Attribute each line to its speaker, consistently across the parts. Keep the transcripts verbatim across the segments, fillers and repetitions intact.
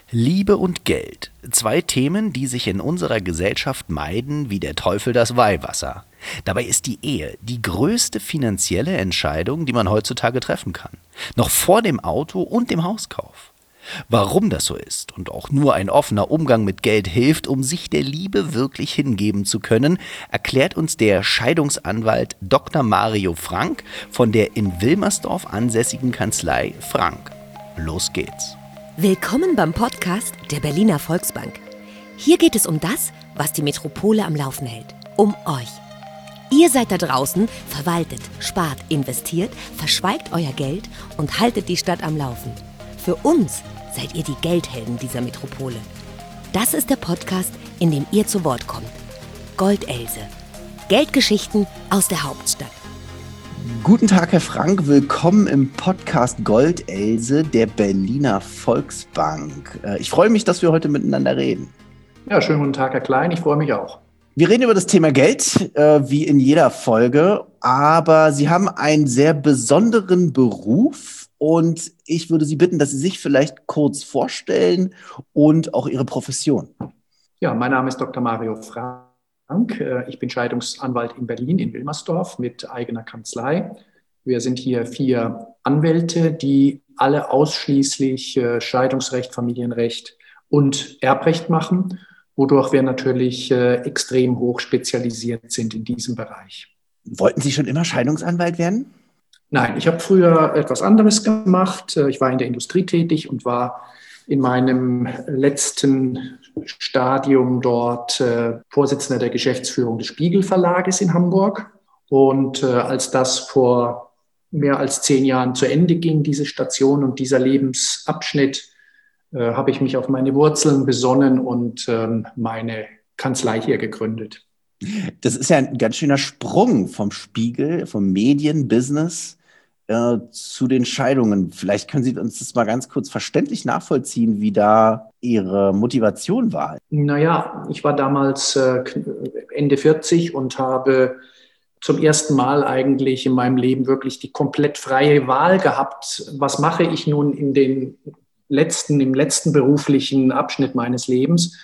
Speaker 1: Liebe und Geld. Zwei Themen, die sich in unserer Gesellschaft meiden wie der Teufel das Weihwasser. Dabei ist die Ehe die größte finanzielle Entscheidung, die man heutzutage treffen kann. Noch vor dem Auto und dem Hauskauf. Warum das so ist und auch nur ein offener Umgang mit Geld hilft, um sich der Liebe wirklich hingeben zu können, erklärt uns der Scheidungsanwalt Doktor Mario Frank von der in Wilmersdorf ansässigen Kanzlei Frank. Los geht's.
Speaker 2: Willkommen beim Podcast der Berliner Volksbank. Hier geht es um das, was die Metropole am Laufen hält. Um euch. Ihr seid da draußen, verwaltet, spart, investiert, verschweigt euer Geld und haltet die Stadt am Laufen. Für uns seid ihr die Geldhelden dieser Metropole. Das ist der Podcast, in dem ihr zu Wort kommt. Goldelse. Geldgeschichten aus der Hauptstadt.
Speaker 1: Guten Tag, Herr Frank. Willkommen im Podcast Goldelse der Berliner Volksbank. Ich freue mich, dass wir heute miteinander reden.
Speaker 3: Ja, schönen guten Tag, Herr Klein. Ich freue mich auch.
Speaker 1: Wir reden über das Thema Geld, äh, wie in jeder Folge, aber Sie haben einen sehr besonderen Beruf und ich würde Sie bitten, dass Sie sich vielleicht kurz vorstellen und auch Ihre Profession.
Speaker 3: Ja, mein Name ist Doktor Mario Frank. Ich bin Scheidungsanwalt in Berlin, in Wilmersdorf mit eigener Kanzlei. Wir sind hier vier Anwälte, die alle ausschließlich Scheidungsrecht, Familienrecht und Erbrecht machen, wodurch wir natürlich extrem hoch spezialisiert sind in diesem Bereich.
Speaker 1: Wollten Sie schon immer Scheidungsanwalt werden?
Speaker 3: Nein, ich habe früher etwas anderes gemacht. Ich war in der Industrie tätig und war in meinem letzten Stadium dort äh, Vorsitzender der Geschäftsführung des Spiegel Verlages in Hamburg. Und äh, als das vor mehr als zehn Jahren zu Ende ging, diese Station und dieser Lebensabschnitt, äh, habe ich mich auf meine Wurzeln besonnen und äh, meine Kanzlei hier gegründet.
Speaker 1: Das ist ja ein ganz schöner Sprung vom Spiegel, vom Medienbusiness äh, zu den Scheidungen. Vielleicht können Sie uns das mal ganz kurz verständlich nachvollziehen, wie da Ihre Motivation war.
Speaker 3: Naja, ich war damals äh, Ende vierzig und habe zum ersten Mal eigentlich in meinem Leben wirklich die komplett freie Wahl gehabt. Was mache ich nun in den letzten, im letzten beruflichen Abschnitt meines Lebens?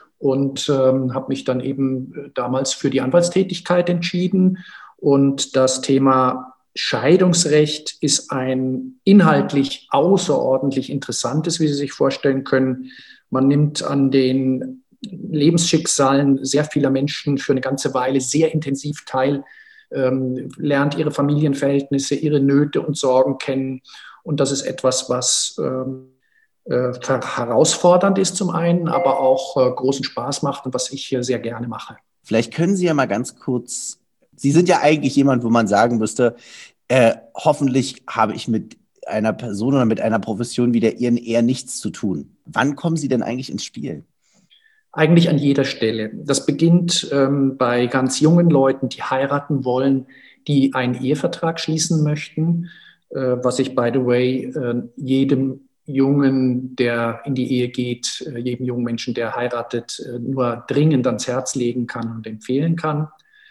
Speaker 3: Und ähm, habe mich dann eben damals für die Anwaltstätigkeit entschieden. Und das Thema Scheidungsrecht ist ein inhaltlich außerordentlich interessantes, wie Sie sich vorstellen können. Man nimmt an den Lebensschicksalen sehr vieler Menschen für eine ganze Weile sehr intensiv teil, ähm, lernt ihre Familienverhältnisse, ihre Nöte und Sorgen kennen. Und das ist etwas, was ähm, äh, herausfordernd ist zum einen, aber auch äh, großen Spaß macht und was ich hier sehr gerne mache.
Speaker 1: Vielleicht können Sie ja mal ganz kurz, Sie sind ja eigentlich jemand, wo man sagen müsste, äh, hoffentlich habe ich mit einer Person oder mit einer Profession wie der Ihren eher nichts zu tun. Wann kommen Sie denn eigentlich ins Spiel?
Speaker 3: Eigentlich an jeder Stelle. Das beginnt ähm, bei ganz jungen Leuten, die heiraten wollen, die einen Ehevertrag schließen möchten, äh, was ich, by the way, äh, jedem Jungen, der in die Ehe geht, äh, jedem jungen Menschen, der heiratet, äh, nur dringend ans Herz legen kann und empfehlen kann.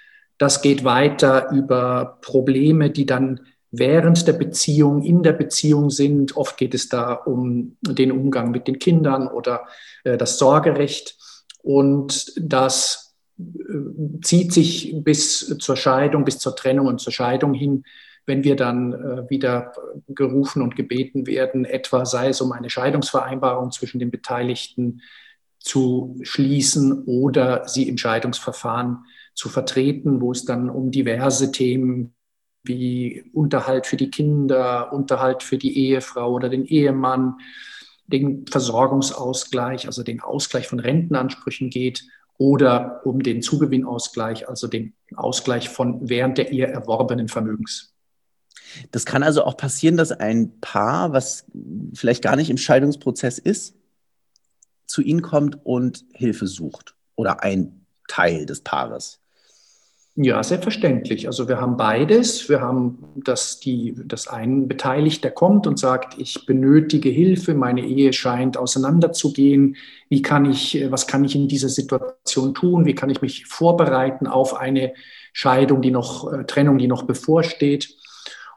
Speaker 3: Das geht weiter über Probleme, die dann während der Beziehung, in der Beziehung sind. Oft geht es da um den Umgang mit den Kindern oder äh, das Sorgerecht. Und das äh, zieht sich bis zur Scheidung, bis zur Trennung und zur Scheidung hin, wenn wir dann äh, wieder gerufen und gebeten werden, etwa sei es um eine Scheidungsvereinbarung zwischen den Beteiligten zu schließen oder sie im Scheidungsverfahren zu vertreten, wo es dann um diverse Themen wie Unterhalt für die Kinder, Unterhalt für die Ehefrau oder den Ehemann, den Versorgungsausgleich, also den Ausgleich von Rentenansprüchen geht oder um den Zugewinnausgleich, also den Ausgleich von während der Ehe erworbenen Vermögens.
Speaker 1: Das kann also auch passieren, dass ein Paar, was vielleicht gar nicht im Scheidungsprozess ist, zu Ihnen kommt und Hilfe sucht oder ein Teil des Paares.
Speaker 3: Ja, selbstverständlich. Also wir haben beides. Wir haben das, die, das einen Beteiligter kommt und sagt, ich benötige Hilfe, meine Ehe scheint auseinanderzugehen. Wie kann ich, was kann ich in dieser Situation tun? Wie kann ich mich vorbereiten auf eine Scheidung, die noch, Trennung, die noch bevorsteht?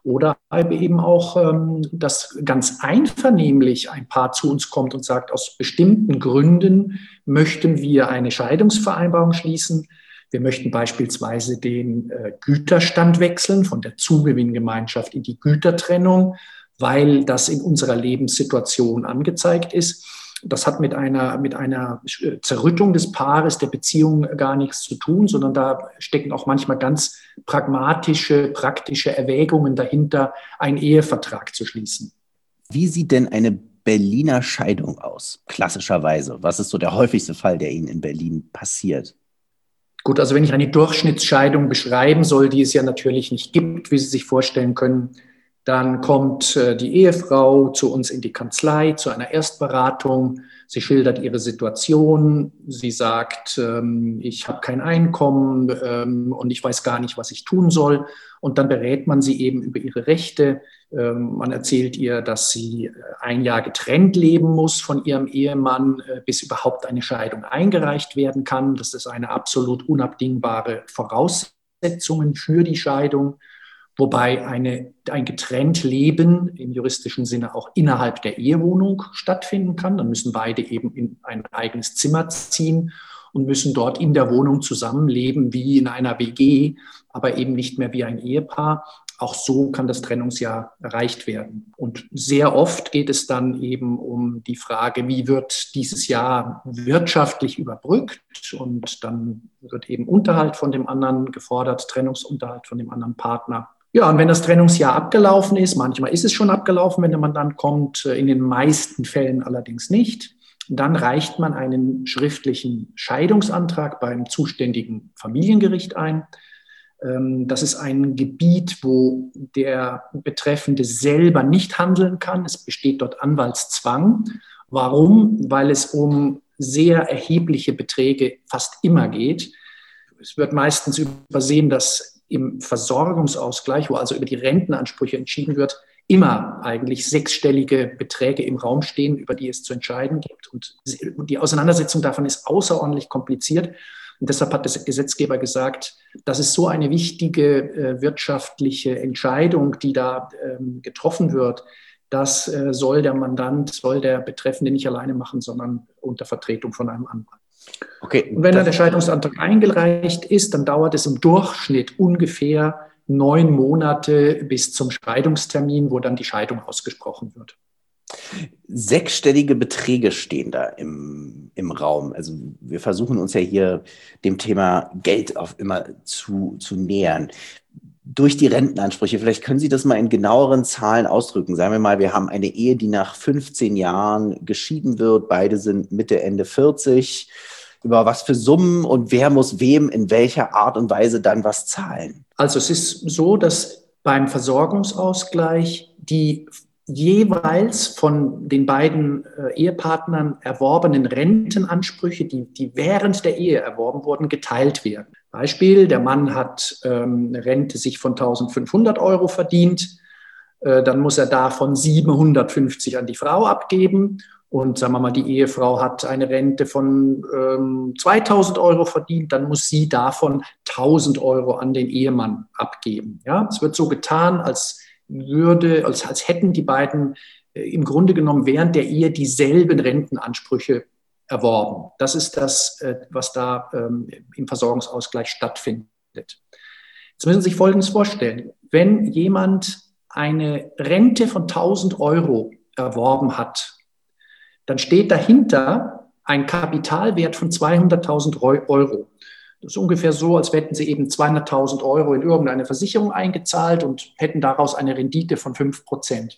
Speaker 3: Oder eben auch, ähm, dass ganz einvernehmlich ein Paar zu uns kommt und sagt, aus bestimmten Gründen möchten wir eine Scheidungsvereinbarung schließen. Wir möchten beispielsweise den äh, Güterstand wechseln von der Zugewinngemeinschaft in die Gütertrennung, weil das in unserer Lebenssituation angezeigt ist. Das hat mit einer, mit einer Zerrüttung des Paares, der Beziehung gar nichts zu tun, sondern da stecken auch manchmal ganz pragmatische, praktische Erwägungen dahinter, einen Ehevertrag zu schließen.
Speaker 1: Wie sieht denn eine Berliner Scheidung aus, klassischerweise? Was ist so der häufigste Fall, der Ihnen in Berlin passiert?
Speaker 3: Gut, also wenn ich eine Durchschnittsscheidung beschreiben soll, die es ja natürlich nicht gibt, wie Sie sich vorstellen können, dann kommt äh, die Ehefrau zu uns in die Kanzlei zu einer Erstberatung. Sie schildert ihre Situation. Sie sagt, ähm, ich habe kein Einkommen ähm, und ich weiß gar nicht, was ich tun soll. Und dann berät man sie eben über ihre Rechte. Ähm, man erzählt ihr, dass sie ein Jahr getrennt leben muss von ihrem Ehemann, äh, bis überhaupt eine Scheidung eingereicht werden kann. Das ist eine absolut unabdingbare Voraussetzung für die Scheidung. Wobei eine, ein getrennt Leben im juristischen Sinne auch innerhalb der Ehewohnung stattfinden kann. Dann müssen beide eben in ein eigenes Zimmer ziehen und müssen dort in der Wohnung zusammenleben wie in einer W G, aber eben nicht mehr wie ein Ehepaar. Auch so kann das Trennungsjahr erreicht werden. Und sehr oft geht es dann eben um die Frage, wie wird dieses Jahr wirtschaftlich überbrückt? Und dann wird eben Unterhalt von dem anderen gefordert, Trennungsunterhalt von dem anderen Partner. Ja, und wenn das Trennungsjahr abgelaufen ist, manchmal ist es schon abgelaufen, wenn der Mandant kommt, in den meisten Fällen allerdings nicht, dann reicht man einen schriftlichen Scheidungsantrag beim zuständigen Familiengericht ein. Das ist ein Gebiet, wo der Betreffende selber nicht handeln kann. Es besteht dort Anwaltszwang. Warum? Weil es um sehr erhebliche Beträge fast immer geht. Es wird meistens übersehen, dass im Versorgungsausgleich, wo also über die Rentenansprüche entschieden wird, immer eigentlich sechsstellige Beträge im Raum stehen, über die es zu entscheiden gibt. Und die Auseinandersetzung davon ist außerordentlich kompliziert. Und deshalb hat der Gesetzgeber gesagt, das ist so eine wichtige äh, wirtschaftliche Entscheidung, die da ähm, getroffen wird. Das äh, soll der Mandant, soll der Betreffende nicht alleine machen, sondern unter Vertretung von einem Anwalt. Okay, und wenn dann der Scheidungsantrag eingereicht ist, dann dauert es im Durchschnitt ungefähr neun Monate bis zum Scheidungstermin, wo dann die Scheidung ausgesprochen wird.
Speaker 1: Sechsstellige Beträge stehen da im, im Raum. Also wir versuchen uns ja hier dem Thema Geld auf immer zu, zu nähern. Durch die Rentenansprüche, vielleicht können Sie das mal in genaueren Zahlen ausdrücken. Sagen wir mal, wir haben eine Ehe, die nach fünfzehn Jahren geschieden wird. Beide sind Mitte, Ende vierzig. Über was für Summen und wer muss wem in welcher Art und Weise dann was zahlen?
Speaker 3: Also es ist so, dass beim Versorgungsausgleich die jeweils von den beiden äh, Ehepartnern erworbenen Rentenansprüche, die, die während der Ehe erworben wurden, geteilt werden. Beispiel, der Mann hat ähm, eine Rente sich von eintausendfünfhundert Euro verdient, äh, dann muss er davon siebenhundertfünfzig an die Frau abgeben. Und sagen wir mal, die Ehefrau hat eine Rente von ähm, zweitausend Euro verdient, dann muss sie davon tausend Euro an den Ehemann abgeben. Ja, es wird so getan, als würde, als, als hätten die beiden äh, im Grunde genommen während der Ehe dieselben Rentenansprüche erworben. Das ist das, äh, was da ähm, im Versorgungsausgleich stattfindet. Jetzt müssen Sie sich Folgendes vorstellen. Wenn jemand eine Rente von tausend Euro erworben hat, dann steht dahinter ein Kapitalwert von zweihunderttausend Euro. Das ist ungefähr so, als hätten Sie eben zweihunderttausend Euro in irgendeine Versicherung eingezahlt und hätten daraus eine Rendite von fünf Prozent.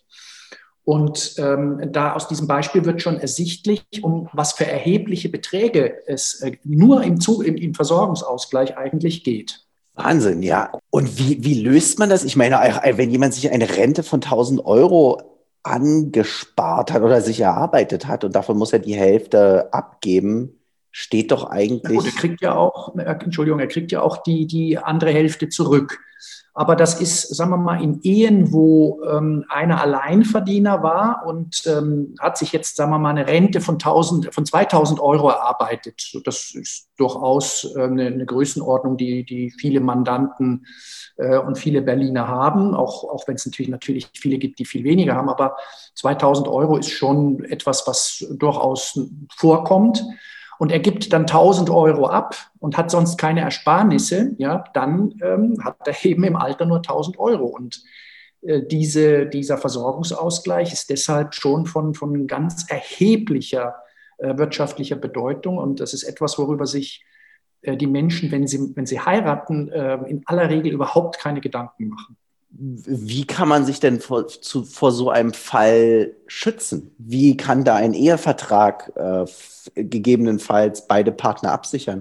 Speaker 3: Und ähm, da aus diesem Beispiel wird schon ersichtlich, um was für erhebliche Beträge es äh, nur im, Zu- im, im Versorgungsausgleich eigentlich geht.
Speaker 1: Wahnsinn, ja. Und wie, wie löst man das? Ich meine, wenn jemand sich eine Rente von tausend Euro angespart hat oder sich erarbeitet hat und davon muss er die Hälfte abgeben,
Speaker 4: steht doch eigentlich...
Speaker 3: Gut, er kriegt ja auch, Entschuldigung, er kriegt ja auch die, die andere Hälfte zurück. Aber das ist, sagen wir mal, in Ehen, wo ähm, einer Alleinverdiener war und ähm, hat sich jetzt, sagen wir mal, eine Rente von, tausend, von zweitausend Euro erarbeitet. Das ist durchaus äh, eine, eine Größenordnung, die, die viele Mandanten äh, und viele Berliner haben, auch, auch wenn es natürlich, natürlich viele gibt, die viel weniger haben. Aber zweitausend Euro ist schon etwas, was durchaus vorkommt. Und er gibt dann tausend Euro ab und hat sonst keine Ersparnisse, ja, dann ähm, hat er eben im Alter nur tausend Euro. Und äh, diese, dieser Versorgungsausgleich ist deshalb schon von, von ganz erheblicher äh, wirtschaftlicher Bedeutung. Und das ist etwas, worüber sich äh, die Menschen, wenn sie, wenn sie heiraten, äh, in aller Regel überhaupt keine Gedanken machen.
Speaker 4: Wie kann man sich denn vor, zu, vor so einem Fall schützen? Wie kann da ein Ehevertrag äh, f- gegebenenfalls beide Partner absichern?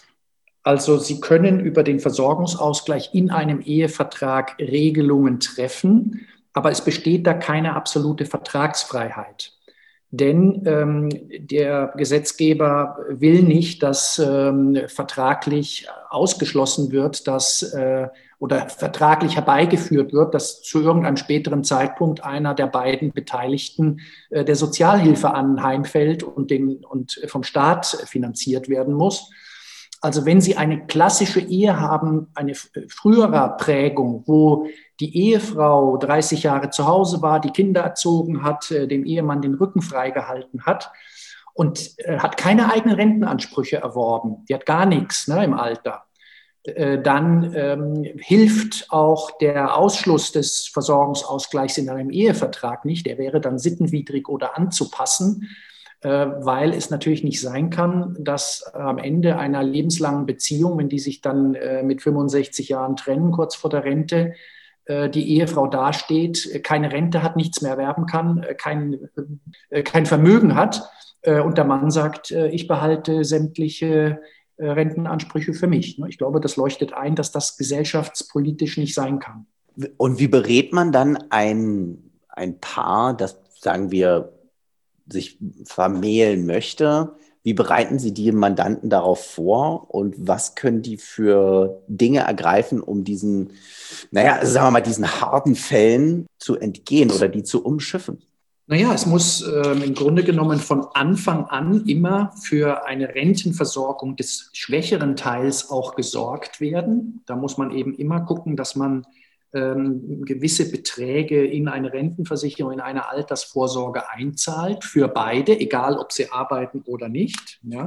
Speaker 3: Also Sie können über den Versorgungsausgleich in einem Ehevertrag Regelungen treffen, aber es besteht da keine absolute Vertragsfreiheit. Denn ähm, der Gesetzgeber will nicht, dass ähm, vertraglich ausgeschlossen wird, dass äh, oder vertraglich herbeigeführt wird, dass zu irgendeinem späteren Zeitpunkt einer der beiden Beteiligten äh, der Sozialhilfe anheimfällt und, den, und vom Staat finanziert werden muss. Also wenn Sie eine klassische Ehe haben, eine frühere Prägung, wo die Ehefrau dreißig Jahre zu Hause war, die Kinder erzogen hat, dem Ehemann den Rücken freigehalten hat und hat keine eigenen Rentenansprüche erworben, die hat gar nichts, ne, im Alter, dann ähm, hilft auch der Ausschluss des Versorgungsausgleichs in einem Ehevertrag nicht. Der wäre dann sittenwidrig oder anzupassen, weil es natürlich nicht sein kann, dass am Ende einer lebenslangen Beziehung, wenn die sich dann mit fünfundsechzig Jahren trennen, kurz vor der Rente, die Ehefrau dasteht, keine Rente hat, nichts mehr erwerben kann, kein, kein Vermögen hat und der Mann sagt, ich behalte sämtliche Rentenansprüche für mich. Ich glaube, das leuchtet ein, dass das gesellschaftspolitisch nicht sein kann.
Speaker 4: Und wie berät man dann ein, ein Paar, das, sagen wir, sich vermählen möchte? Wie bereiten Sie die Mandanten darauf vor und was können die für Dinge ergreifen, um diesen, naja, sagen wir mal, diesen harten Fällen zu entgehen oder die zu umschiffen?
Speaker 3: Naja, es muss äh, im Grunde genommen von Anfang an immer für eine Rentenversorgung des schwächeren Teils auch gesorgt werden. Da muss man eben immer gucken, dass man ähm, gewisse Beträge in eine Rentenversicherung, in eine Altersvorsorge einzahlt, für beide, egal ob sie arbeiten oder nicht. Ja?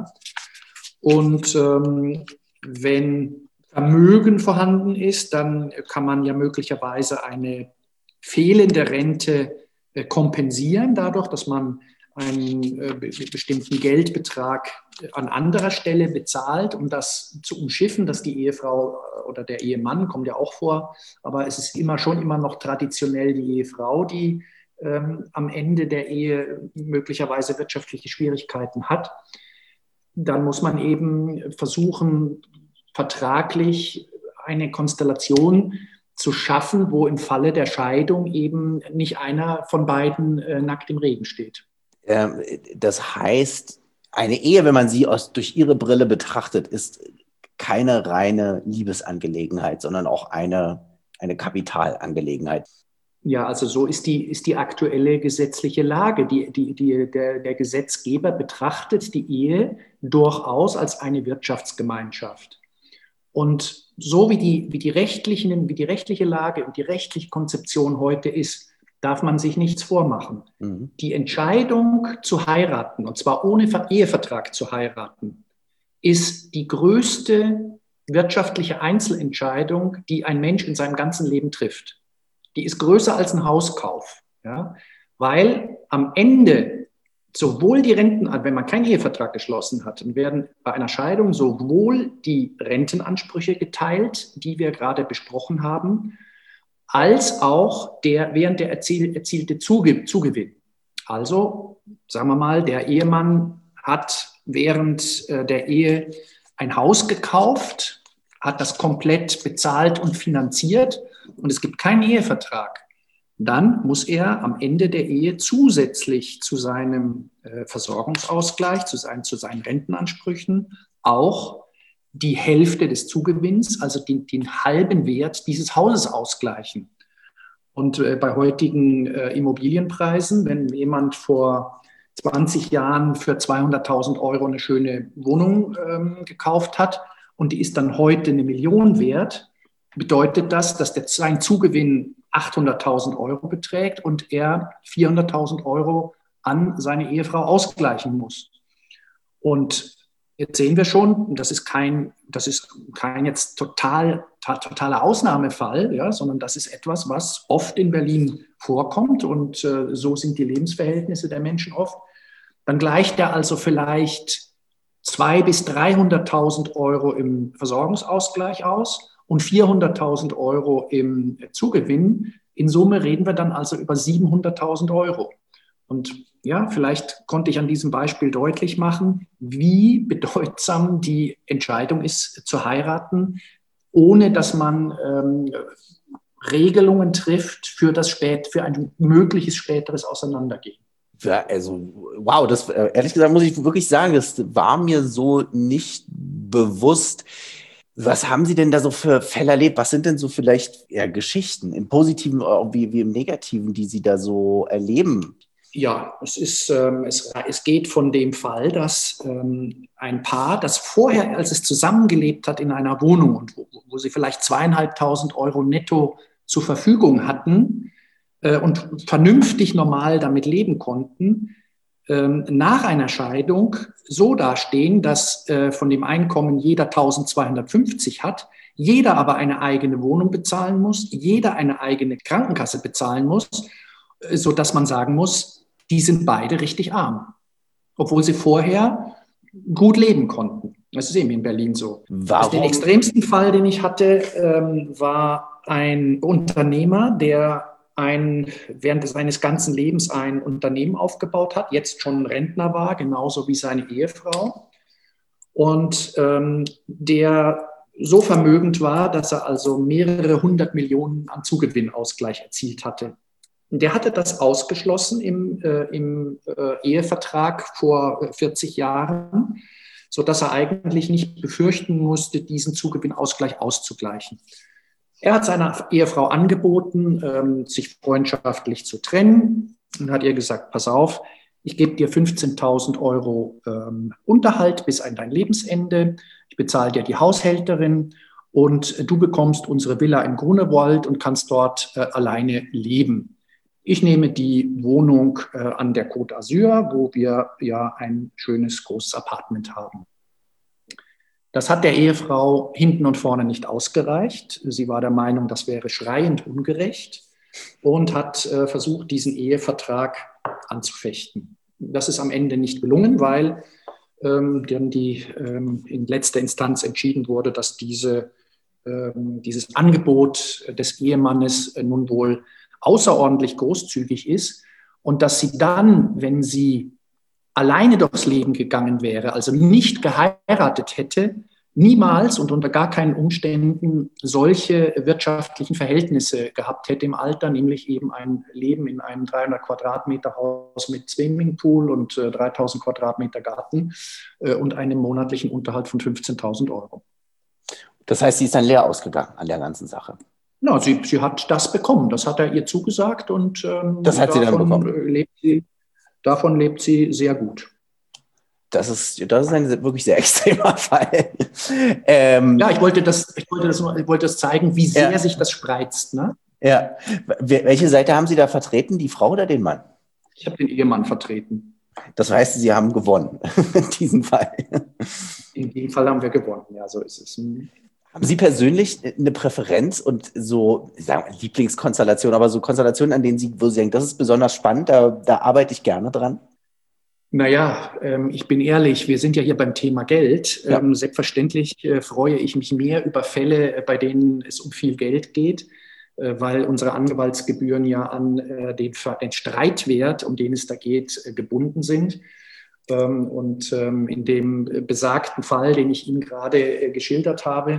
Speaker 3: Und ähm, wenn Vermögen vorhanden ist, dann kann man ja möglicherweise eine fehlende Rente kompensieren, dadurch, dass man einen äh, bestimmten Geldbetrag an anderer Stelle bezahlt, um das zu umschiffen, dass die Ehefrau oder der Ehemann, kommt ja auch vor, aber es ist immer schon immer noch traditionell die Ehefrau, die ähm, am Ende der Ehe möglicherweise wirtschaftliche Schwierigkeiten hat. Dann muss man eben versuchen, vertraglich eine Konstellation zu schaffen, wo im Falle der Scheidung eben nicht einer von beiden äh, nackt im Regen steht.
Speaker 4: Ähm, das heißt, eine Ehe, wenn man sie aus, durch Ihre Brille betrachtet, ist keine reine Liebesangelegenheit, sondern auch eine, eine Kapitalangelegenheit.
Speaker 3: Ja, also so ist die, ist die aktuelle gesetzliche Lage. Die, die, die, der, der Gesetzgeber betrachtet die Ehe durchaus als eine Wirtschaftsgemeinschaft. Und so wie die, wie die rechtlichen, wie die rechtliche Lage und die rechtliche Konzeption heute ist, darf man sich nichts vormachen. Mhm. Die Entscheidung zu heiraten, und zwar ohne Ehevertrag zu heiraten, ist die größte wirtschaftliche Einzelentscheidung, die ein Mensch in seinem ganzen Leben trifft. Die ist größer als ein Hauskauf, ja? Weil am Ende sowohl die Renten, wenn man keinen Ehevertrag geschlossen hat, dann werden bei einer Scheidung sowohl die Rentenansprüche geteilt, die wir gerade besprochen haben, als auch der während der erziel, erzielte Zugewinn. Also, sagen wir mal, der Ehemann hat während der Ehe ein Haus gekauft, hat das komplett bezahlt und finanziert und es gibt keinen Ehevertrag. dann muss er am Ende der Ehe zusätzlich zu seinem äh, Versorgungsausgleich, zu seinen, zu seinen Rentenansprüchen auch die Hälfte des Zugewinns, also den, den halben Wert dieses Hauses ausgleichen. Und äh, bei heutigen äh, Immobilienpreisen, wenn jemand vor zwanzig Jahren für zweihunderttausend Euro eine schöne Wohnung ähm, gekauft hat und die ist dann heute eine Million wert, bedeutet das, dass der, sein Zugewinn achthunderttausend Euro beträgt und er vierhunderttausend Euro an seine Ehefrau ausgleichen muss. Und jetzt sehen wir schon, das ist kein, das ist kein jetzt total, totaler Ausnahmefall, ja, sondern das ist etwas, was oft in Berlin vorkommt und äh, so sind die Lebensverhältnisse der Menschen oft. Dann gleicht er also vielleicht zweihunderttausend bis dreihunderttausend Euro im Versorgungsausgleich aus und vierhunderttausend Euro im Zugewinn. In Summe reden wir dann also über siebenhunderttausend Euro. Und ja, vielleicht konnte ich an diesem Beispiel deutlich machen, wie bedeutsam die Entscheidung ist, zu heiraten, ohne dass man ähm, Regelungen trifft für, das spät, für ein mögliches späteres Auseinandergehen.
Speaker 4: Ja, also, wow, das, ehrlich gesagt, muss ich wirklich sagen, das war mir so nicht bewusst. Was haben Sie denn da so für Fälle erlebt? Was sind denn so vielleicht ja, Geschichten im Positiven wie, wie im Negativen, die Sie da so erleben?
Speaker 3: Ja, es, ist, ähm, es, es geht von dem Fall, dass ähm, ein Paar, das vorher, als es zusammengelebt hat in einer Wohnung und wo, wo sie vielleicht zweieinhalbtausend Euro netto zur Verfügung hatten äh, und vernünftig normal damit leben konnten, ähm, nach einer Scheidung so dastehen, dass äh, von dem Einkommen jeder eintausendzweihundertfünfzig hat, jeder aber eine eigene Wohnung bezahlen muss, jeder eine eigene Krankenkasse bezahlen muss, äh, sodass man sagen muss, die sind beide richtig arm, obwohl sie vorher gut leben konnten. Das ist eben in Berlin so. Also den extremsten Fall, den ich hatte, ähm, war ein Unternehmer, der ein, während seines ganzen Lebens ein Unternehmen aufgebaut hat, jetzt schon Rentner war, genauso wie seine Ehefrau. Und ähm, der so vermögend war, dass er also mehrere hundert Millionen an Zugewinnausgleich erzielt hatte. Der hatte das ausgeschlossen im, äh, im äh, Ehevertrag vor vierzig Jahren, sodass er eigentlich nicht befürchten musste, diesen Zugewinnausgleich auszugleichen. Er hat seiner Ehefrau angeboten, ähm, sich freundschaftlich zu trennen und hat ihr gesagt, pass auf, ich gebe dir fünfzehntausend Euro ähm, Unterhalt bis an dein Lebensende, ich bezahle dir die Haushälterin und du bekommst unsere Villa im Grunewald und kannst dort äh, alleine leben. Ich nehme die Wohnung äh, an der Côte d'Azur, wo wir ja ein schönes, großes Apartment haben. Das hat der Ehefrau hinten und vorne nicht ausgereicht. Sie war der Meinung, das wäre schreiend ungerecht und hat äh, versucht, diesen Ehevertrag anzufechten. Das ist am Ende nicht gelungen, weil ähm, dann die, ähm, in letzter Instanz entschieden wurde, dass diese, ähm, dieses Angebot des Ehemannes äh, nun wohl außerordentlich großzügig ist und dass sie dann, wenn sie alleine durchs Leben gegangen wäre, also nicht geheiratet hätte, niemals und unter gar keinen Umständen solche wirtschaftlichen Verhältnisse gehabt hätte im Alter, nämlich eben ein Leben in einem dreihundert Quadratmeter Haus mit Swimmingpool und äh, dreitausend Quadratmeter Garten äh, und einem monatlichen Unterhalt von fünfzehntausend Euro.
Speaker 4: Das heißt, sie ist dann leer ausgegangen an der ganzen Sache?
Speaker 3: Na, sie, sie hat das bekommen, das hat er ihr zugesagt und ähm,
Speaker 4: das hat sie dann bekommen.
Speaker 3: Lebt sie, davon lebt sie sehr gut.
Speaker 4: Das ist, das ist ein wirklich sehr extremer Fall. ähm,
Speaker 3: ja, ich wollte, das, ich, wollte das, ich wollte das zeigen, wie sehr ja. sich das spreizt. Ne?
Speaker 4: Ja. Welche Seite haben Sie da vertreten, die Frau oder den Mann?
Speaker 3: Ich habe den Ehemann vertreten.
Speaker 4: Das heißt, Sie haben gewonnen in diesem Fall.
Speaker 3: In diesem Fall haben wir gewonnen, ja, so ist es.
Speaker 4: Haben Sie persönlich eine Präferenz und so, ich sage mal, Lieblingskonstellation, aber so Konstellationen, an denen Sie, wo Sie denken, das ist besonders spannend, da, da arbeite ich gerne dran?
Speaker 3: Naja, ähm, ich bin ehrlich, wir sind ja hier beim Thema Geld. Ja. Ähm, selbstverständlich äh, freue ich mich mehr über Fälle, bei denen es um viel Geld geht, äh, weil unsere Anwaltsgebühren ja an äh, den, den Streitwert, um den es da geht, äh, gebunden sind. Ähm, und ähm, in dem besagten Fall, den ich Ihnen gerade äh, geschildert habe,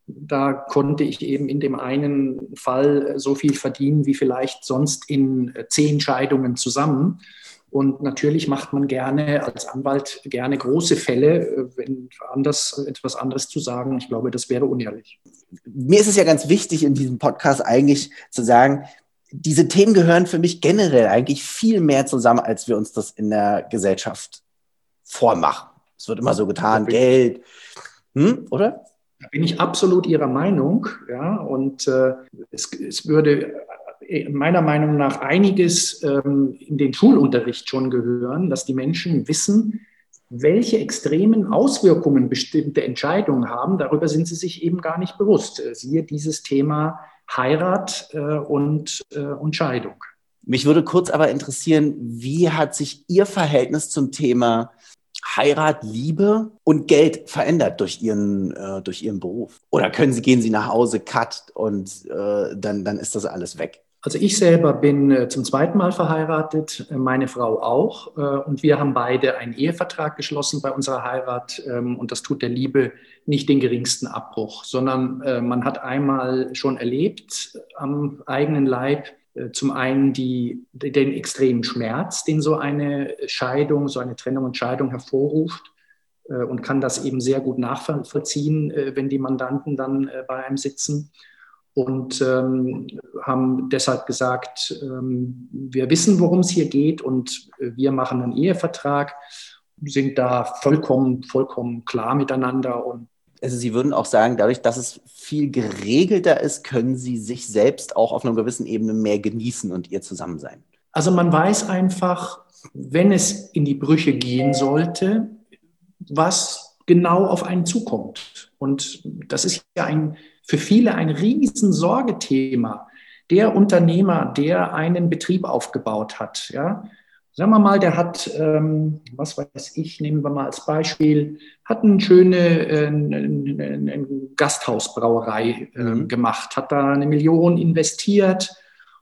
Speaker 3: Da konnte ich eben in dem einen Fall so viel verdienen wie vielleicht sonst in zehn Scheidungen zusammen. Und natürlich macht man gerne als Anwalt gerne große Fälle, wenn anders, etwas anderes zu sagen. Ich glaube, das wäre unehrlich.
Speaker 4: Mir ist es ja ganz wichtig, in diesem Podcast eigentlich zu sagen, diese Themen gehören für mich generell eigentlich viel mehr zusammen, als wir uns das in der Gesellschaft vormachen. Es wird immer so getan, Geld, hm, oder?
Speaker 3: Da bin ich absolut Ihrer Meinung. Ja, und äh, es, es würde meiner Meinung nach einiges ähm, in den Schulunterricht schon gehören, dass die Menschen wissen, welche extremen Auswirkungen bestimmte Entscheidungen haben. Darüber sind sie sich eben gar nicht bewusst. Siehe dieses Thema Heirat äh, und, äh, und Scheidung.
Speaker 4: Mich würde kurz aber interessieren, wie hat sich Ihr Verhältnis zum Thema Heirat, Liebe und Geld verändert durch Ihren, äh, durch Ihren Beruf? Oder können Sie, gehen Sie nach Hause, cut und äh, dann, dann ist das alles weg?
Speaker 3: Also ich selber bin äh, zum zweiten Mal verheiratet, äh, meine Frau auch. Äh, und wir haben beide einen Ehevertrag geschlossen bei unserer Heirat. Ähm, und das tut der Liebe nicht den geringsten Abbruch, sondern äh, man hat einmal schon erlebt am eigenen Leib, äh, zum einen die, den extremen Schmerz, den so eine Scheidung, so eine Trennung und Scheidung hervorruft. Äh, und kann das eben sehr gut nachvollziehen, äh, wenn die Mandanten dann äh, bei einem sitzen. Und ähm, haben deshalb gesagt, ähm, wir wissen, worum es hier geht und äh, wir machen einen Ehevertrag, sind da vollkommen, vollkommen klar miteinander. Und
Speaker 4: also Sie würden auch sagen, dadurch, dass es viel geregelter ist, können Sie sich selbst auch auf einer gewissen Ebene mehr genießen und Ihr Zusammensein?
Speaker 3: Also man weiß einfach, wenn es in die Brüche gehen sollte, was genau auf einen zukommt. Und das ist ja ein für viele ein riesen Sorgethema. Der Unternehmer, der einen Betrieb aufgebaut hat, ja, sagen wir mal, der hat, ähm, was weiß ich, nehmen wir mal als Beispiel, hat eine schöne äh, eine, eine Gasthausbrauerei äh, mhm. gemacht, hat da eine Million investiert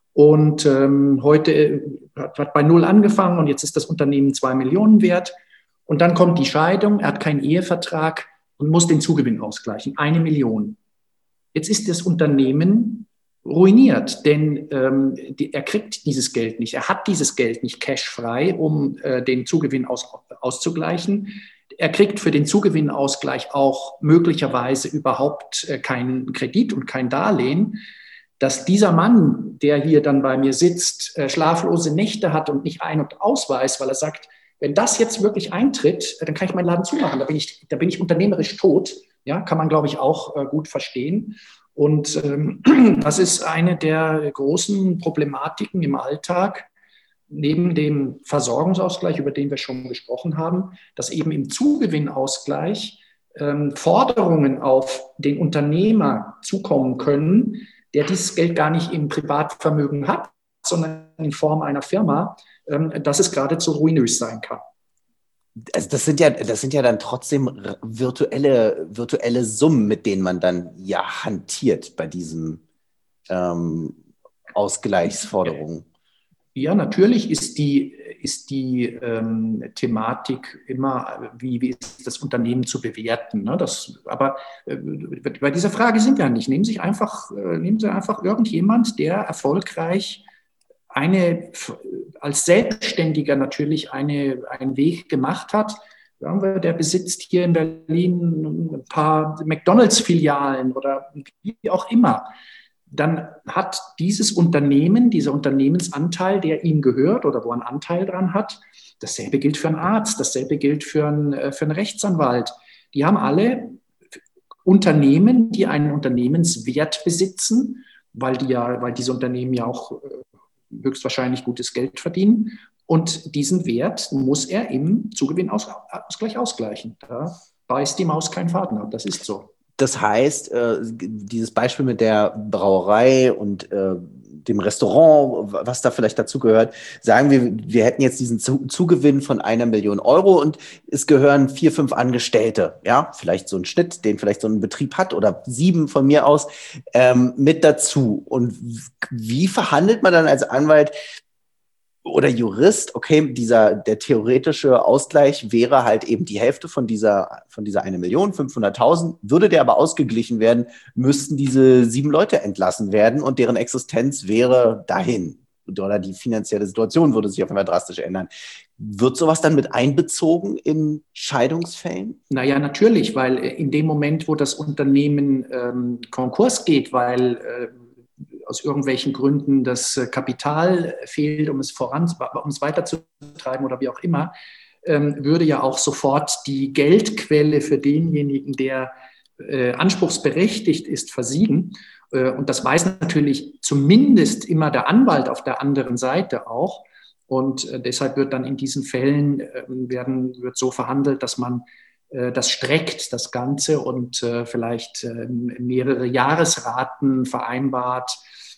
Speaker 3: und ähm, heute äh, hat, hat bei Null angefangen und jetzt ist das Unternehmen zwei Millionen wert. Und dann kommt die Scheidung, er hat keinen Ehevertrag und muss den Zugewinn ausgleichen, eine Million. Jetzt ist das Unternehmen ruiniert, denn ähm, die, er kriegt dieses Geld nicht. Er hat dieses Geld nicht cashfrei, um äh, den Zugewinn aus, auszugleichen. Er kriegt für den Gewinnausgleich auch möglicherweise überhaupt äh, keinen Kredit und kein Darlehen. Dass dieser Mann, der hier dann bei mir sitzt, äh, schlaflose Nächte hat und nicht ein- und ausweist, weil er sagt, wenn das jetzt wirklich eintritt, dann kann ich meinen Laden zumachen. Da bin ich, da bin ich unternehmerisch tot. Ja, kann man, glaube ich, auch äh, gut verstehen. Und ähm, das ist eine der großen Problematiken im Alltag, neben dem Versorgungsausgleich, über den wir schon gesprochen haben, dass eben im Zugewinnausgleich ähm, Forderungen auf den Unternehmer zukommen können, der dieses Geld gar nicht im Privatvermögen hat, sondern in Form einer Firma, ähm, dass es geradezu ruinös sein kann.
Speaker 4: Also das sind ja, das sind ja dann trotzdem virtuelle, virtuelle Summen, mit denen man dann ja hantiert bei diesen ähm, Ausgleichsforderungen.
Speaker 3: Ja, natürlich ist die, ist die ähm, Thematik immer, wie, wie ist das Unternehmen zu bewerten. Ne? Das, aber äh, bei dieser Frage sind wir nicht. Nehmen Sie einfach, äh, nehmen Sie einfach irgendjemand, der erfolgreich eine, als Selbstständiger natürlich eine, einen Weg gemacht hat. Sagen wir, der besitzt hier in Berlin ein paar McDonalds-Filialen oder wie auch immer. Dann hat dieses Unternehmen, dieser Unternehmensanteil, der ihm gehört oder wo er einen Anteil dran hat, dasselbe gilt für einen Arzt, dasselbe gilt für einen, für einen Rechtsanwalt. Die haben alle Unternehmen, die einen Unternehmenswert besitzen, weil, die ja, weil diese Unternehmen ja auch höchstwahrscheinlich gutes Geld verdienen. Und diesen Wert muss er im Zugewinnausgleich ausgleichen. Da beißt die Maus keinen Faden ab. Das ist so.
Speaker 4: Das heißt, äh, dieses Beispiel mit der Brauerei und äh, dem Restaurant, was da vielleicht dazu gehört, sagen wir, wir hätten jetzt diesen Zugewinn von einer Million Euro und es gehören vier, fünf Angestellte, ja, vielleicht so ein Schnitt, den vielleicht so ein Betrieb hat oder sieben von mir aus, ähm, mit dazu. Und wie verhandelt man dann als Anwalt oder Jurist, okay, dieser, der theoretische Ausgleich wäre halt eben die Hälfte von dieser, von dieser eine Million, fünfhunderttausend. Würde der aber ausgeglichen werden, müssten diese sieben Leute entlassen werden und deren Existenz wäre dahin. Oder die finanzielle Situation würde sich auf einmal drastisch ändern. Wird sowas dann mit einbezogen in Scheidungsfällen?
Speaker 3: Naja, natürlich, weil in dem Moment, wo das Unternehmen ähm, Konkurs geht, weil äh, aus irgendwelchen Gründen das Kapital fehlt, um es voran, um es weiterzutreiben oder wie auch immer, ähm, würde ja auch sofort die Geldquelle für denjenigen, der äh, anspruchsberechtigt ist, versiegen. Äh, und das weiß natürlich zumindest immer der Anwalt auf der anderen Seite auch. Und äh, deshalb wird dann in diesen Fällen äh, werden, wird so verhandelt, dass man äh, das streckt, das Ganze, und äh, vielleicht äh, mehrere Jahresraten vereinbart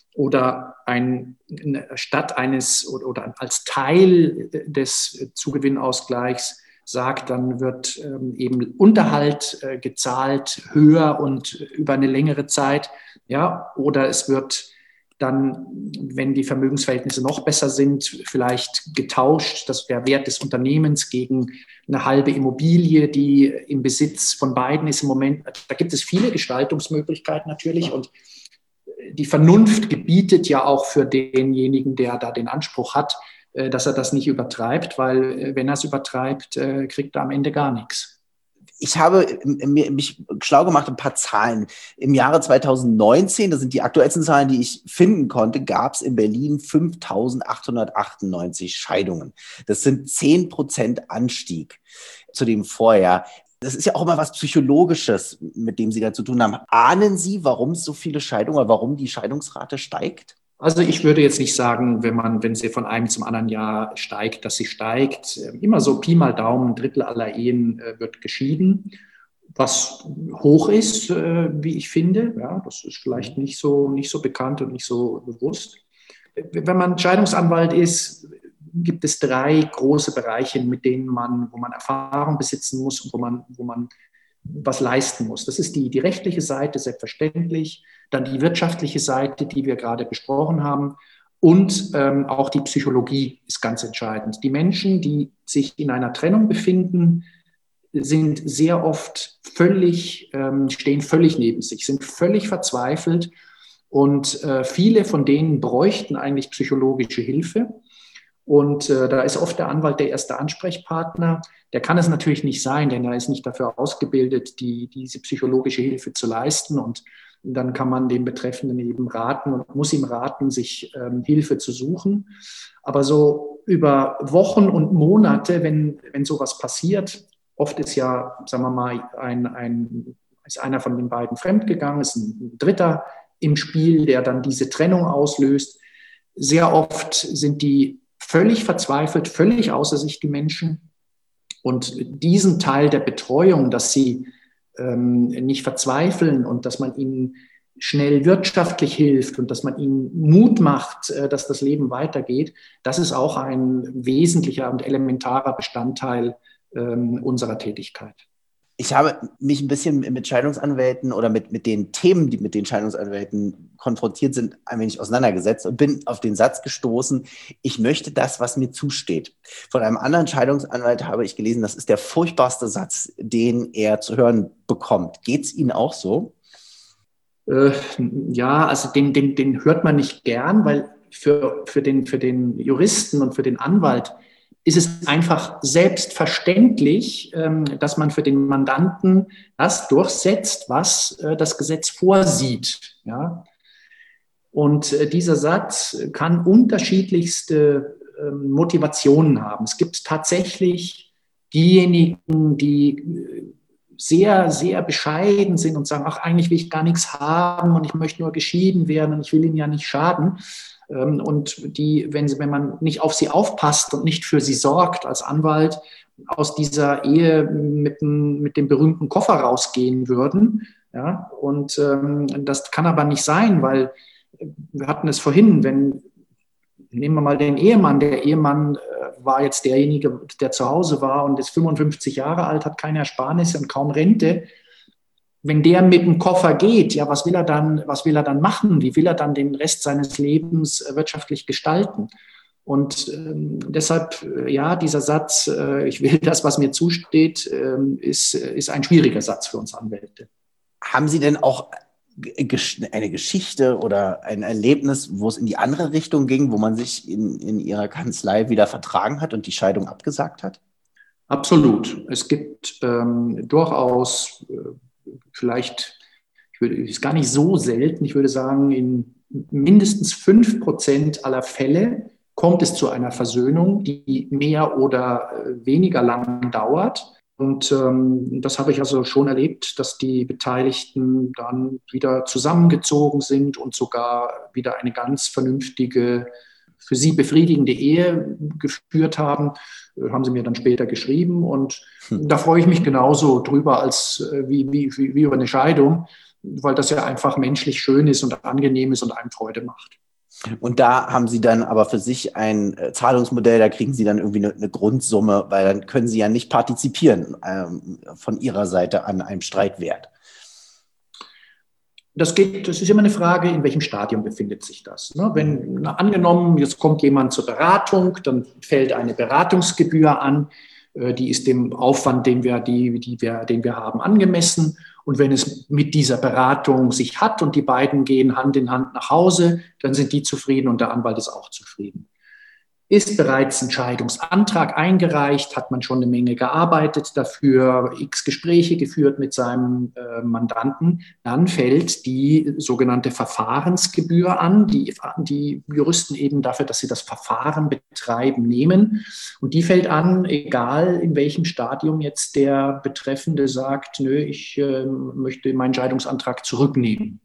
Speaker 3: oder ein, statt eines oder, oder als Teil des Zugewinnausgleichs sagt, dann wird ähm, eben Unterhalt äh, gezahlt, höher und über eine längere Zeit, ja, oder es wird dann, wenn die Vermögensverhältnisse noch besser sind, vielleicht getauscht, das der Wert des Unternehmens gegen eine halbe Immobilie, die im Besitz von beiden ist im Moment. Da gibt es viele Gestaltungsmöglichkeiten natürlich, und die Vernunft gebietet ja auch für denjenigen, der da den Anspruch hat, dass er das nicht übertreibt, weil wenn er es übertreibt, kriegt er am Ende gar nichts.
Speaker 4: Ich habe mich schlau gemacht, ein paar Zahlen. Im Jahre zweitausendneunzehn, das sind die aktuellsten Zahlen, die ich finden konnte, gab es in Berlin fünftausendachthundertachtundneunzig Scheidungen. Das sind zehn Prozent Anstieg zu dem Vorjahr. Das ist ja auch immer was Psychologisches, mit dem Sie da zu tun haben. Ahnen Sie, warum es so viele Scheidungen oder warum die Scheidungsrate steigt?
Speaker 3: Also ich würde jetzt nicht sagen, wenn man, wenn sie von einem zum anderen Jahr steigt, dass sie steigt. Immer so Pi mal Daumen, ein Drittel aller Ehen äh, wird geschieden, was hoch ist, äh, wie ich finde. Ja, das ist vielleicht nicht so, nicht so bekannt und nicht so bewusst. Wenn man Scheidungsanwalt ist, gibt es drei große Bereiche, mit denen man, wo man Erfahrung besitzen muss und wo man, wo man was leisten muss. Das ist die, die rechtliche Seite, selbstverständlich, dann die wirtschaftliche Seite, die wir gerade besprochen haben, und ähm, auch die Psychologie ist ganz entscheidend. Die Menschen, die sich in einer Trennung befinden, sind sehr oft völlig, ähm, stehen völlig neben sich, sind völlig verzweifelt, und äh, viele von denen bräuchten eigentlich psychologische Hilfe. Und äh, da ist oft der Anwalt der erste Ansprechpartner. Der kann es natürlich nicht sein, denn er ist nicht dafür ausgebildet, die, diese psychologische Hilfe zu leisten. Und dann kann man dem Betreffenden eben raten und muss ihm raten, sich ähm, Hilfe zu suchen. Aber so über Wochen und Monate, wenn, wenn sowas passiert, oft ist ja, sagen wir mal, ein, ein, ist einer von den beiden fremdgegangen, ist ein Dritter im Spiel, der dann diese Trennung auslöst. Sehr oft sind die völlig verzweifelt, völlig außer sich, die Menschen. Und diesen Teil der Betreuung, dass sie ähm, nicht verzweifeln und dass man ihnen schnell wirtschaftlich hilft und dass man ihnen Mut macht, äh, dass das Leben weitergeht, das ist auch ein wesentlicher und elementarer Bestandteil ähm, unserer Tätigkeit.
Speaker 4: Ich habe mich ein bisschen mit Scheidungsanwälten oder mit, mit den Themen, die mit den Scheidungsanwälten konfrontiert sind, ein wenig auseinandergesetzt und bin auf den Satz gestoßen: Ich möchte das, was mir zusteht. Von einem anderen Scheidungsanwalt habe ich gelesen, das ist der furchtbarste Satz, den er zu hören bekommt. Geht es Ihnen auch so?
Speaker 3: Äh, ja, also den, den, den hört man nicht gern, weil für, für, den, für den Juristen und für den Anwalt ist es einfach selbstverständlich, dass man für den Mandanten das durchsetzt, was das Gesetz vorsieht. Ja? Und dieser Satz kann unterschiedlichste Motivationen haben. Es gibt tatsächlich diejenigen, die sehr, sehr bescheiden sind und sagen, ach, eigentlich will ich gar nichts haben und ich möchte nur geschieden werden und ich will ihnen ja nicht schaden. Und die, wenn, sie, wenn man nicht auf sie aufpasst und nicht für sie sorgt als Anwalt, aus dieser Ehe mit, mit dem berühmten Koffer rausgehen würden. Ja? Und ähm, das kann aber nicht sein, weil wir hatten es vorhin, wenn, nehmen wir mal den Ehemann, der Ehemann äh, war jetzt derjenige, der zu Hause war und ist fünfundfünfzig Jahre alt, hat keine Ersparnisse und kaum Rente. Wenn der mit dem Koffer geht, ja, was will er dann, was will er dann machen? Wie will er dann den Rest seines Lebens wirtschaftlich gestalten? Und ähm, deshalb, äh, ja, dieser Satz, äh, ich will das, was mir zusteht, äh, ist, ist ein schwieriger Satz für uns Anwälte.
Speaker 4: Haben Sie denn auch eine Geschichte oder ein Erlebnis, wo es in die andere Richtung ging, wo man sich in, in Ihrer Kanzlei wieder vertragen hat und die Scheidung abgesagt hat?
Speaker 3: Absolut. Es gibt ähm, durchaus äh, vielleicht, ich würde, ist gar nicht so selten, ich würde sagen, in mindestens fünf Prozent aller Fälle kommt es zu einer Versöhnung, die mehr oder weniger lang dauert. Und ähm, das habe ich also schon erlebt, dass die Beteiligten dann wieder zusammengezogen sind und sogar wieder eine ganz vernünftige, für sie befriedigende Ehe geführt haben. Äh, haben sie mir dann später geschrieben. Und hm. da freue ich mich genauso drüber als äh, wie, wie, wie, wie über eine Scheidung, weil das ja einfach menschlich schön ist und angenehm ist und einem Freude macht.
Speaker 4: Und da haben Sie dann aber für sich ein Zahlungsmodell, da kriegen Sie dann irgendwie eine, eine Grundsumme, weil dann können Sie ja nicht partizipieren ähm, von Ihrer Seite an einem Streitwert.
Speaker 3: Das geht, das ist immer eine Frage, in welchem Stadium befindet sich das. Ne? Wenn na, angenommen, jetzt kommt jemand zur Beratung, dann fällt eine Beratungsgebühr an, äh, die ist dem Aufwand, den wir, die, die wir, den wir haben, angemessen. Und wenn es mit dieser Beratung sich hat und die beiden gehen Hand in Hand nach Hause, dann sind die zufrieden und der Anwalt ist auch zufrieden. Ist bereits ein Scheidungsantrag eingereicht, hat man schon eine Menge gearbeitet dafür, x Gespräche geführt mit seinem äh, Mandanten, dann fällt die sogenannte Verfahrensgebühr an, die die Juristen eben dafür, dass sie das Verfahren betreiben, nehmen. Und die fällt an, egal in welchem Stadium jetzt der Betreffende sagt, nö, ich äh, möchte meinen Scheidungsantrag zurücknehmen.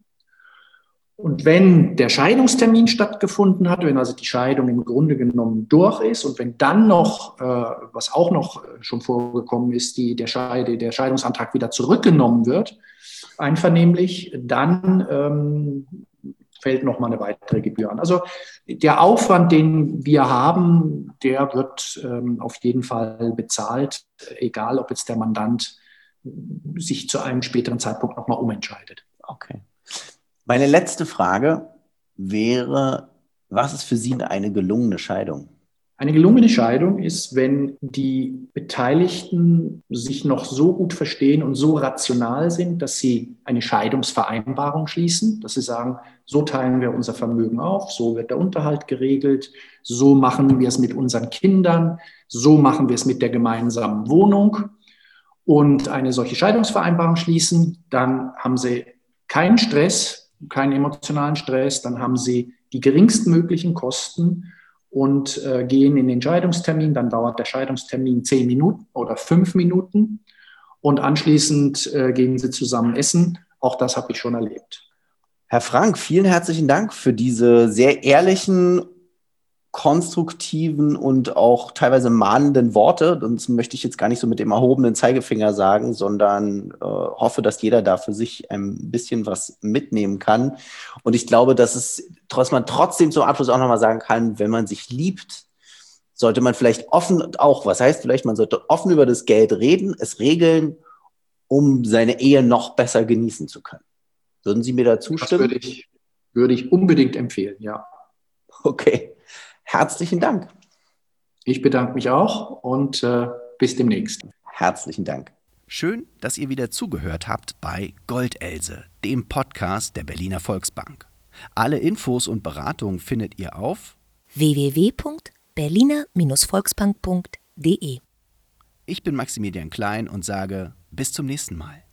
Speaker 3: Und wenn der Scheidungstermin stattgefunden hat, wenn also die Scheidung im Grunde genommen durch ist und wenn dann noch, äh, was auch noch schon vorgekommen ist, die, der, Scheide, der Scheidungsantrag wieder zurückgenommen wird, einvernehmlich, dann ähm, fällt nochmal eine weitere Gebühr an. Also der Aufwand, den wir haben, der wird ähm, auf jeden Fall bezahlt, egal ob jetzt der Mandant sich zu einem späteren Zeitpunkt nochmal umentscheidet.
Speaker 4: Okay. Meine letzte Frage wäre, was ist für Sie eine gelungene Scheidung?
Speaker 3: Eine gelungene Scheidung ist, wenn die Beteiligten sich noch so gut verstehen und so rational sind, dass sie eine Scheidungsvereinbarung schließen, dass sie sagen, so teilen wir unser Vermögen auf, so wird der Unterhalt geregelt, so machen wir es mit unseren Kindern, so machen wir es mit der gemeinsamen Wohnung und eine solche Scheidungsvereinbarung schließen, dann haben sie keinen Stress, keinen emotionalen Stress, dann haben sie die geringstmöglichen Kosten und äh, gehen in den Scheidungstermin. Dann dauert der Scheidungstermin zehn Minuten oder fünf Minuten und anschließend äh, gehen sie zusammen essen. Auch das habe ich schon erlebt.
Speaker 4: Herr Frank, vielen herzlichen Dank für diese sehr ehrlichen, konstruktiven und auch teilweise mahnenden Worte. Das möchte ich jetzt gar nicht so mit dem erhobenen Zeigefinger sagen, sondern äh, hoffe, dass jeder da für sich ein bisschen was mitnehmen kann. Und ich glaube, dass es, dass man trotzdem zum Abschluss auch nochmal sagen kann, wenn man sich liebt, sollte man vielleicht offen auch, was heißt vielleicht, man sollte offen über das Geld reden, es regeln, um seine Ehe noch besser genießen zu können. Würden Sie mir da zustimmen?
Speaker 3: Das würde ich, würde ich unbedingt empfehlen, ja.
Speaker 4: Okay. Herzlichen Dank.
Speaker 3: Ich bedanke mich auch und äh, bis demnächst.
Speaker 4: Herzlichen Dank.
Speaker 1: Schön, dass ihr wieder zugehört habt bei Goldelse, dem Podcast der Berliner Volksbank. Alle Infos und Beratungen findet ihr auf
Speaker 2: w w w punkt berliner Volksbank punkt de.
Speaker 1: Ich bin Maximilian Klein und sage bis zum nächsten Mal.